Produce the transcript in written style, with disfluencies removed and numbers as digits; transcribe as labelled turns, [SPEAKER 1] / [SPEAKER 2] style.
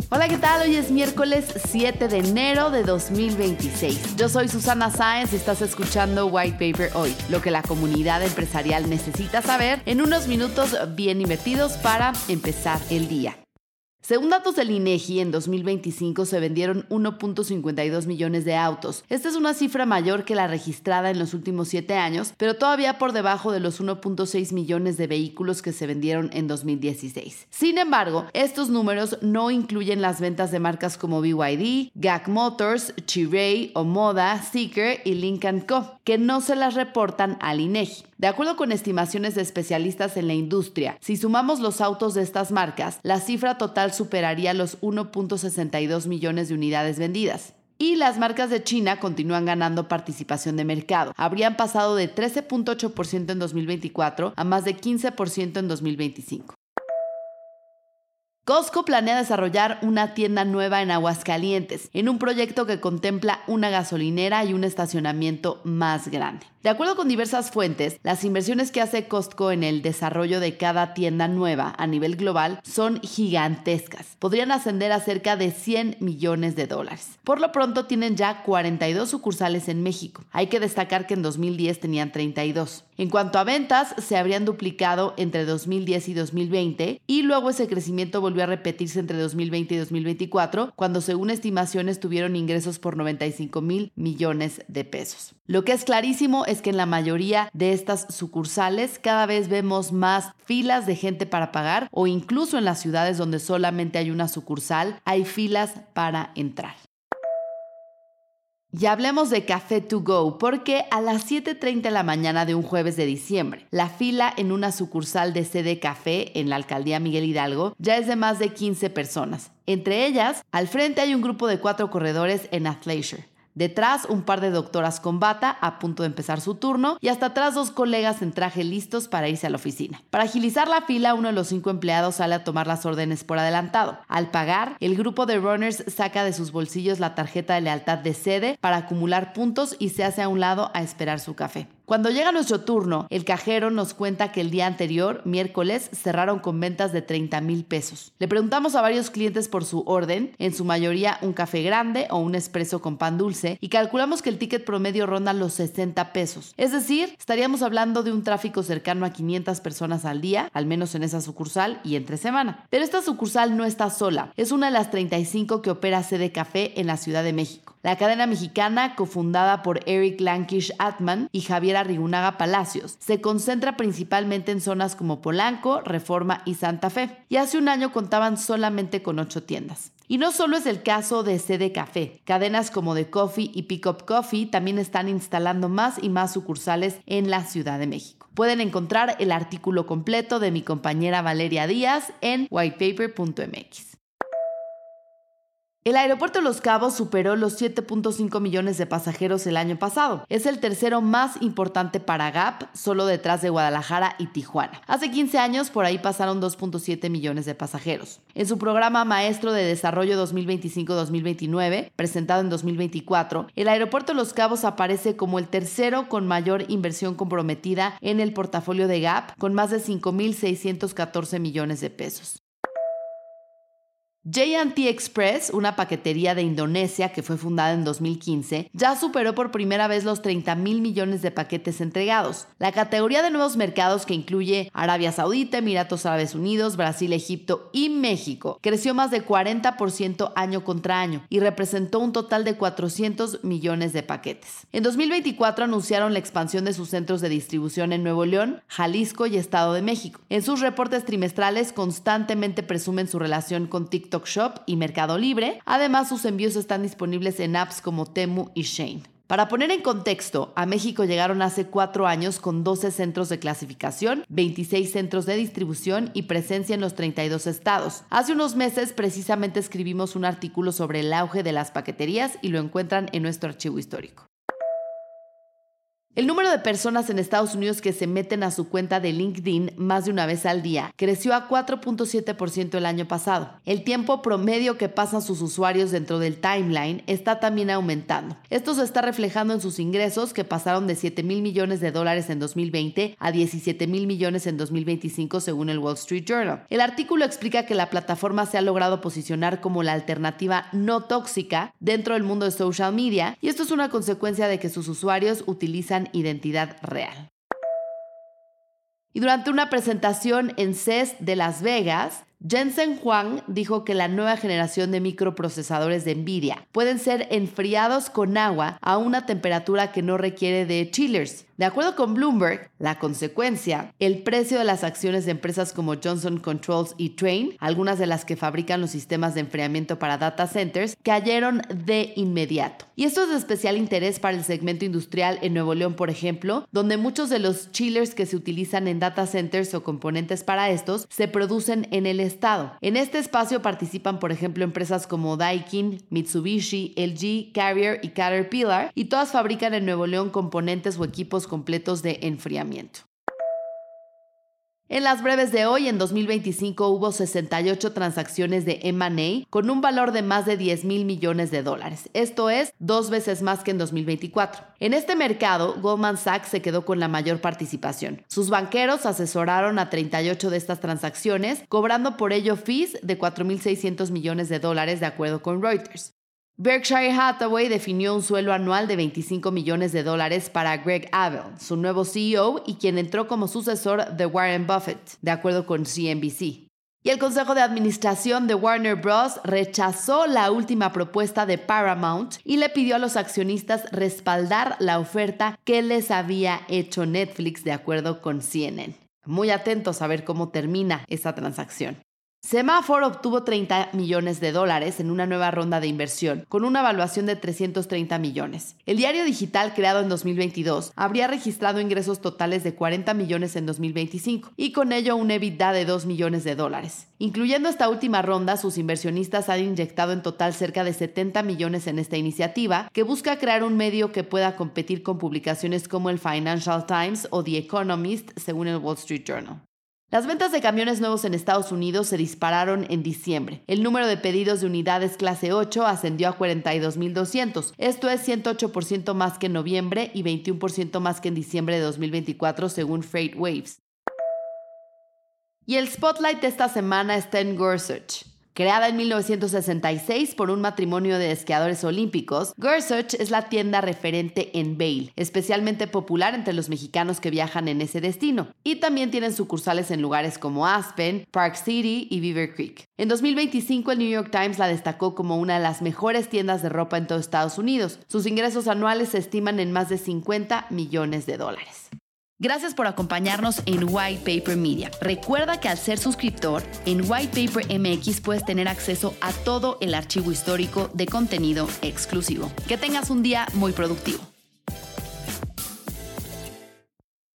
[SPEAKER 1] Hola, ¿qué tal? Hoy es miércoles 7 de enero de 2026. Yo soy Susana Sáenz y estás escuchando White Paper Hoy, lo que la comunidad empresarial necesita saber en unos minutos bien invertidos para empezar el día. Según datos del INEGI, en 2025 se vendieron 1.52 millones de autos. Esta es una cifra mayor que la registrada en los últimos 7 años, pero todavía por debajo de los 1.6 millones de vehículos que se vendieron en 2016. Sin embargo, estos números no incluyen las ventas de marcas como BYD, GAC Motors, Chery, Omoda, Zeekr y Lynk & Co., que no se las reportan al INEGI. De acuerdo con estimaciones de especialistas en la industria, si sumamos los autos de estas marcas, la cifra total superaría los 1.62 millones de unidades vendidas. Y las marcas de China continúan ganando participación de mercado. Habrían pasado de 13.8% en 2024 a más de 15% en 2025. Costco planea desarrollar una tienda nueva en Aguascalientes, en un proyecto que contempla una gasolinera y un estacionamiento más grande. De acuerdo con diversas fuentes, las inversiones que hace Costco en el desarrollo de cada tienda nueva a nivel global son gigantescas. Podrían ascender a cerca de $100 millones. Por lo pronto tienen ya 42 sucursales en México. Hay que destacar que en 2010 tenían 32. En cuanto a ventas, se habrían duplicado entre 2010 y 2020 y luego ese crecimiento volvió a repetirse entre 2020 y 2024, cuando según estimaciones tuvieron ingresos por $95,000 millones. Lo que es clarísimo es que en la mayoría de estas sucursales cada vez vemos más filas de gente para pagar, o incluso en las ciudades donde solamente hay una sucursal, hay filas para entrar. Y hablemos de Café to Go, porque a las 7:30 de la mañana de un jueves de diciembre, la fila en una sucursal de CD Café en la alcaldía Miguel Hidalgo ya es de más de 15 personas. Entre ellas, al frente hay un grupo de 4 corredores en athleisure. Detrás, un par de doctoras con bata a punto de empezar su turno y hasta atrás 2 colegas en traje listos para irse a la oficina. Para agilizar la fila, uno de los 5 empleados sale a tomar las órdenes por adelantado. Al pagar, el grupo de runners saca de sus bolsillos la tarjeta de lealtad de sede para acumular puntos y se hace a un lado a esperar su café. Cuando llega nuestro turno, el cajero nos cuenta que el día anterior, miércoles, cerraron con ventas de $30,000. Le preguntamos a varios clientes por su orden, en su mayoría un café grande o un espresso con pan dulce, y calculamos que el ticket promedio ronda los $60. Es decir, estaríamos hablando de un tráfico cercano a 500 personas al día, al menos en esa sucursal y entre semana. Pero esta sucursal no está sola, es una de las 35 que opera CD Café en la Ciudad de México. La cadena mexicana, cofundada por Eric Lankish Atman y Javier Arrigunaga Palacios, se concentra principalmente en zonas como Polanco, Reforma y Santa Fe, y hace un año contaban solamente con 8 tiendas. Y no solo es el caso de CD Café, cadenas como The Coffee y Pick Up Coffee también están instalando más y más sucursales en la Ciudad de México. Pueden encontrar el artículo completo de mi compañera Valeria Díaz en whitepaper.mx. El aeropuerto de Los Cabos superó los 7.5 millones de pasajeros el año pasado. Es el tercero más importante para Gap, solo detrás de Guadalajara y Tijuana. Hace 15 años por ahí pasaron 2.7 millones de pasajeros. En su programa Maestro de Desarrollo 2025-2029, presentado en 2024, el aeropuerto de Los Cabos aparece como el tercero con mayor inversión comprometida en el portafolio de Gap, con más de 5.614 millones de pesos. J&T Express, una paquetería de Indonesia que fue fundada en 2015, ya superó por primera vez los 30,000 millones de paquetes entregados. La categoría de nuevos mercados, que incluye Arabia Saudita, Emiratos Árabes Unidos, Brasil, Egipto y México, creció más de 40% año contra año y representó un total de 400 millones de paquetes. En 2024 anunciaron la expansión de sus centros de distribución en Nuevo León, Jalisco y Estado de México. En sus reportes trimestrales constantemente presumen su relación con TikTok Shop y Mercado Libre. Además, sus envíos están disponibles en apps como Temu y Shein. Para poner en contexto, a México llegaron hace 4 años con 12 centros de clasificación, 26 centros de distribución y presencia en los 32 estados. Hace unos meses precisamente escribimos un artículo sobre el auge de las paqueterías y lo encuentran en nuestro archivo histórico. El número de personas en Estados Unidos que se meten a su cuenta de LinkedIn más de una vez al día creció a 4.7% el año pasado. El tiempo promedio que pasan sus usuarios dentro del timeline está también aumentando. Esto se está reflejando en sus ingresos, que pasaron de $7,000 millones en 2020 a $17,000 millones en 2025 según el Wall Street Journal. El artículo explica que la plataforma se ha logrado posicionar como la alternativa no tóxica dentro del mundo de social media, y esto es una consecuencia de que sus usuarios utilizan identidad real. Y durante una presentación en CES de Las Vegas, Jensen Huang dijo que la nueva generación de microprocesadores de Nvidia pueden ser enfriados con agua a una temperatura que no requiere de chillers. De acuerdo con Bloomberg, la consecuencia, el precio de las acciones de empresas como Johnson Controls y Trane, algunas de las que fabrican los sistemas de enfriamiento para data centers, cayeron de inmediato. Y esto es de especial interés para el segmento industrial en Nuevo León, por ejemplo, donde muchos de los chillers que se utilizan en data centers o componentes para estos se producen en el estado. En este espacio participan, por ejemplo, empresas como Daikin, Mitsubishi, LG, Carrier y Caterpillar, y todas fabrican en Nuevo León componentes o equipos completos de enfriamiento. En las breves de hoy, en 2025 hubo 68 transacciones de M&A con un valor de más de $10,000 millones. Esto es 2 veces más que en 2024. En este mercado, Goldman Sachs se quedó con la mayor participación. Sus banqueros asesoraron a 38 de estas transacciones, cobrando por ello fees de $4,600 millones de acuerdo con Reuters. Berkshire Hathaway definió un sueldo anual de $25 millones para Greg Abel, su nuevo CEO y quien entró como sucesor de Warren Buffett, de acuerdo con CNBC. Y el Consejo de Administración de Warner Bros. Rechazó la última propuesta de Paramount y le pidió a los accionistas respaldar la oferta que les había hecho Netflix, de acuerdo con CNN. Muy atentos a ver cómo termina esa transacción. Semafor obtuvo $30 millones en una nueva ronda de inversión, con una evaluación de $330 millones. El diario digital, creado en 2022, habría registrado ingresos totales de $40 millones en 2025 y con ello un EBITDA de $2 millones. Incluyendo esta última ronda, sus inversionistas han inyectado en total cerca de $70 millones en esta iniciativa, que busca crear un medio que pueda competir con publicaciones como el Financial Times o The Economist, según el Wall Street Journal. Las ventas de camiones nuevos en Estados Unidos se dispararon en diciembre. El número de pedidos de unidades clase 8 ascendió a 42,200. Esto es 108% más que en noviembre y 21% más que en diciembre de 2024, según FreightWaves. Y el spotlight de esta semana está en Gorsuch. Creada en 1966 por un matrimonio de esquiadores olímpicos, Gorsuch es la tienda referente en Vail, especialmente popular entre los mexicanos que viajan en ese destino. Y también tienen sucursales en lugares como Aspen, Park City y Beaver Creek. En 2025, el New York Times la destacó como una de las mejores tiendas de ropa en todo Estados Unidos. Sus ingresos anuales se estiman en más de $50 millones. Gracias por acompañarnos en White Paper Media. Recuerda que al ser suscriptor, en White Paper MX puedes tener acceso a todo el archivo histórico de contenido exclusivo. Que tengas un día muy productivo.